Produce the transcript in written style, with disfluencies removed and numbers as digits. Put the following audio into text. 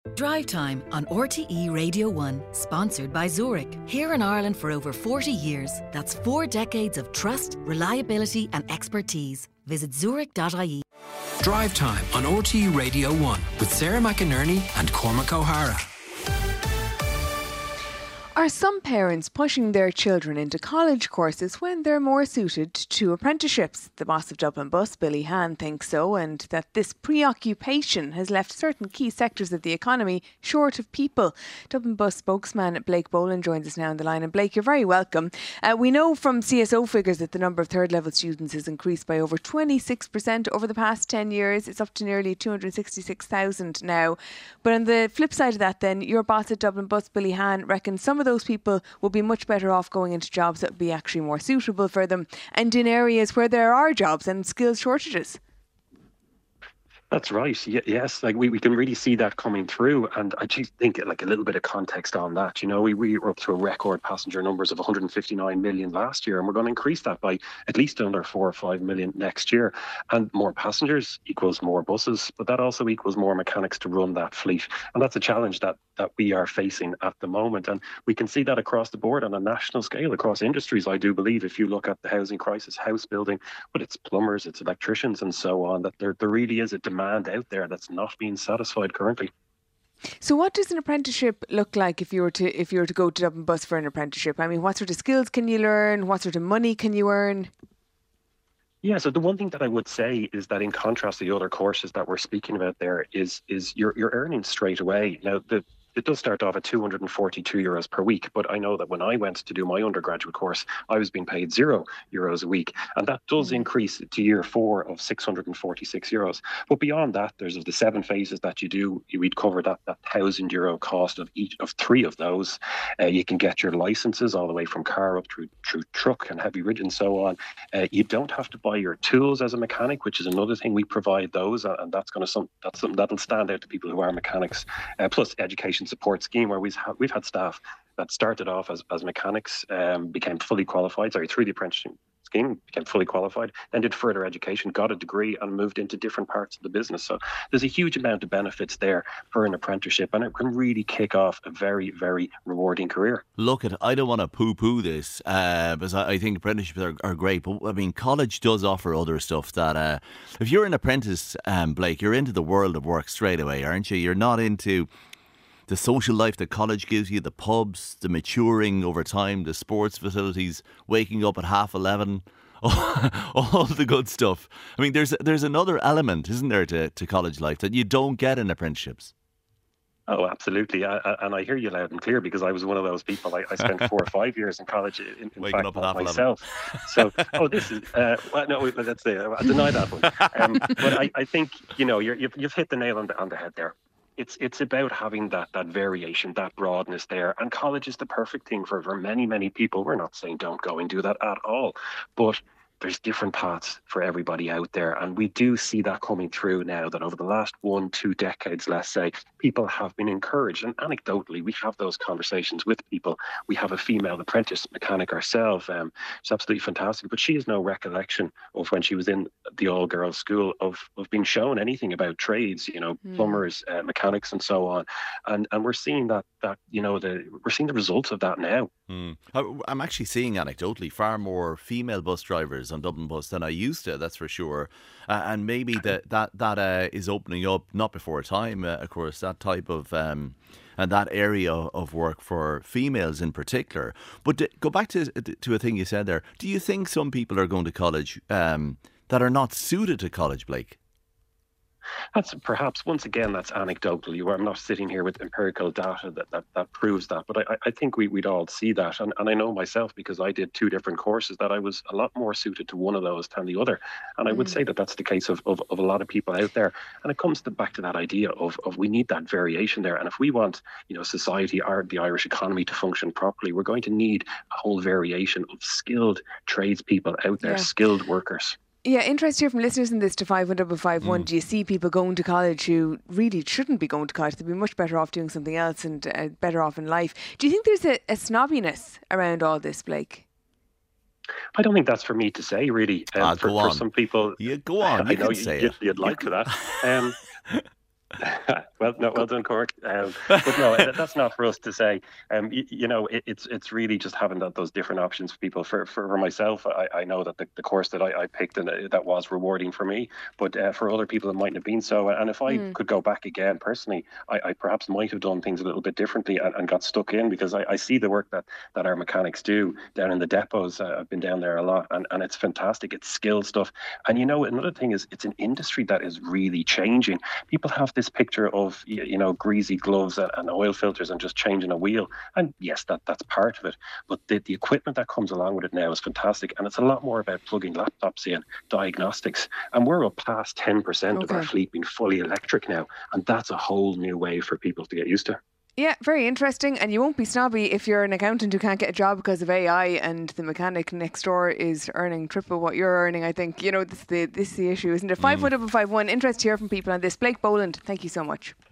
Drive Time on RTE Radio 1, sponsored by Zurich. Here in Ireland for over 40 years. That's 4 decades of trust, reliability and expertise. Visit zurich.ie. Drive Time on RTE Radio 1 with Sarah McInerney and Cormac O'Hara. Are some parents pushing their children into college courses when they're more suited to apprenticeships? The boss of Dublin Bus, Billy Hann, thinks so, and that this preoccupation has left certain key sectors of the economy short of people. Dublin Bus spokesman Blake Boland joins us now on the line. And Blake, you're very welcome. We know from CSO figures that the number of third level students has increased by over 26% over the past 10 years. It's up to nearly 266,000 now. But on the flip side of that then, your boss at Dublin Bus, Billy Hann, reckons some of those people will be much better off going into jobs that would be actually more suitable for them and in areas where there are jobs and skills shortages. That's right. Yes, like we can really see that coming through, and I just think like a little bit of context on that. You know, we were up to a record passenger numbers of 159 million last year, and we're going to increase that by at least under 4 or 5 million next year. And more passengers equals more buses, but that also equals more mechanics to run that fleet, and that's a challenge that we are facing at the moment. And we can see that across the board on a national scale, across industries. I do believe if you look at the housing crisis, house building, but it's plumbers, it's electricians, and so on, that there really is a demand out there that's not being satisfied currently. So what does an apprenticeship look like if you were to go to Dublin Bus for an apprenticeship? I mean, what sort of skills can you learn? What sort of money can you earn? Yeah, so the one thing that I would say is that in contrast to the other courses that we're speaking about there is you're earning straight away. Now, it does start off at €242 per week, but I know that when I went to do my undergraduate course, I was being paid €0 a week, and that does increase to year 4 of €646. But beyond that, there's the 7 phases that you do. We'd cover that €1,000 cost of each of 3 of those. You can get your licenses all the way from car up through truck and heavy rig and so on. You don't have to buy your tools as a mechanic, which is another thing. We provide those, and that's something that'll stand out to people who are mechanics. Plus education support scheme, where we've had staff that started off as mechanics, became fully qualified, through the apprenticeship scheme, became fully qualified, then did further education, got a degree and moved into different parts of the business. So there's a huge amount of benefits there for an apprenticeship, and it can really kick off a very, very rewarding career. Look, I don't want to poo-poo this, because I think apprenticeships are great, but I mean, college does offer other stuff that, if you're an apprentice, Blake, you're into the world of work straight away, aren't you? You're not into the social life that college gives you, the pubs, the maturing over time, the sports facilities, waking up at 11:30, all the good stuff. I mean, there's another element, isn't there, to college life that you don't get in apprenticeships? Oh, absolutely. And I hear you loud and clear, because I was one of those people. I spent 4 or 5 years in college, in waking fact, up at myself. So, this is, no, let's say, I deny that one. But I think, you've hit the nail on the head there. It's about having that variation, that broadness there. And college is the perfect thing for many, many people. We're not saying don't go and do that at all. But there's different paths for everybody out there. And we do see that coming through now, that over the last 1-2 decades, let's say, people have been encouraged. And anecdotally, we have those conversations with people. We have a female apprentice mechanic ourselves. She's absolutely fantastic, but she has no recollection of when she was in the all-girls school of being shown anything about trades, plumbers, mechanics and so on. And we're seeing that we're seeing the results of that now. I'm actually seeing anecdotally far more female bus drivers on Dublin Bus than I used to, that's for sure. And maybe that is opening up, not before time, of course, that type of and that area of work for females in particular. But go back to a thing you said there. Do you think some people are going to college that are not suited to college, Blake? That's perhaps, once again, that's anecdotal. I'm not sitting here with empirical data that proves that, but I think we'd all see that. And I know myself, because I did 2 different courses, that I was a lot more suited to one of those than the other. And I would say that that's the case of a lot of people out there. And it comes back to that idea of we need that variation there. And if we want, society, the Irish economy to function properly, we're going to need a whole variation of skilled tradespeople out there, skilled workers. Yeah, interest here from listeners in this to 51551. Do you see people going to college who really shouldn't be going to college? They'd be much better off doing something else and better off in life. Do you think there's a snobbiness around all this, Blake? I don't think that's for me to say, really. Go on. For some people, go on. I know you'd like to that. Well, no, well done, Cork. But no, that's not for us to say. It's really just having those different options for people. For myself, I know that the course that I picked and that was rewarding for me, but for other people it mightn't have been so. And if I could go back again personally, I perhaps might have done things a little bit differently and got stuck in, because I see the work that our mechanics do down in the depots. I've been down there a lot, and it's fantastic. It's skill stuff. And another thing is, it's an industry that is really changing. People have this picture of greasy gloves and oil filters and just changing a wheel, and yes, that's part of it, but the equipment that comes along with it now is fantastic, and it's a lot more about plugging laptops in, diagnostics, and we're up past 10% of our fleet being fully electric now, and that's a whole new way for people to get used to. Yeah, very interesting. And you won't be snobby if you're an accountant who can't get a job because of AI and the mechanic next door is earning triple what you're earning. I think, this is the issue, isn't it? 51551. Interest to hear from people on this. Blake Boland, thank you so much.